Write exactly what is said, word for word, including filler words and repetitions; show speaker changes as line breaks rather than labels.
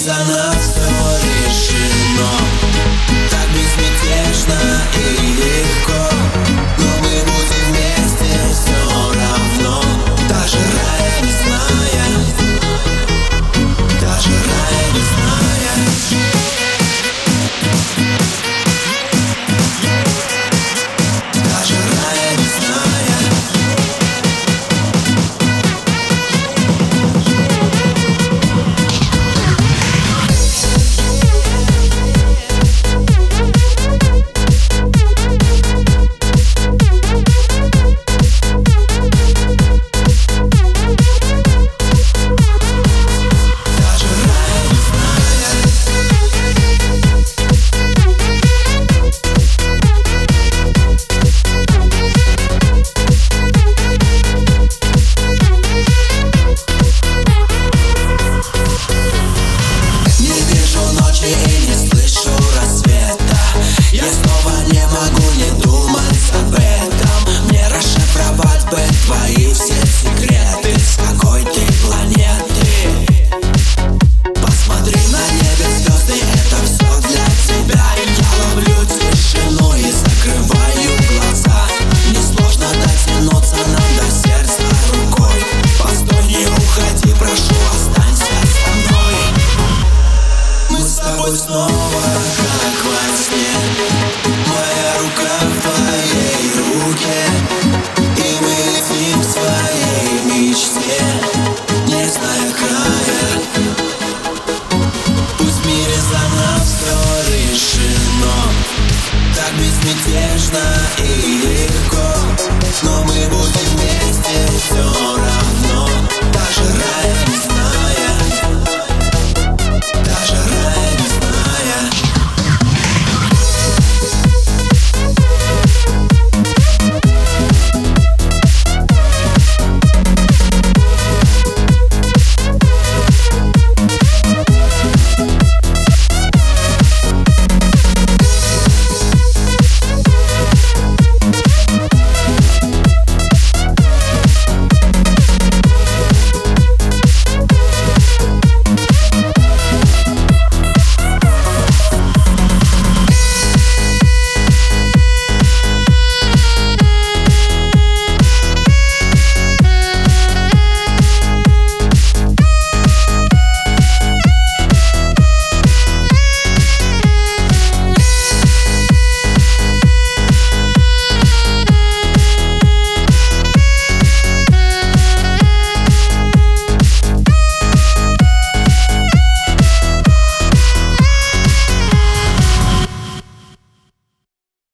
за нас все решено. Так безмятежно и легко, но мы будем вместе все равно. Даже рая не зная, даже рая не зная. Даже рая не зная. И не слышу рассвета. Я снова не могу не думать об этом. Мне расшифровать бы твои все секреты. С какой ты планеты? Посмотри на небе звезды, это все для тебя. Я ловлю тишину и закрываю глаза. Несложно дотянуться нам до сердца рукой. Постой, не уходи, прошу, останься со мной. Мы с тобой снова как во сне. Моя рука в твоей руке, и мы летим в своей мечте, не зная края. Пусть в мире за нас все решено. Так безмятежно и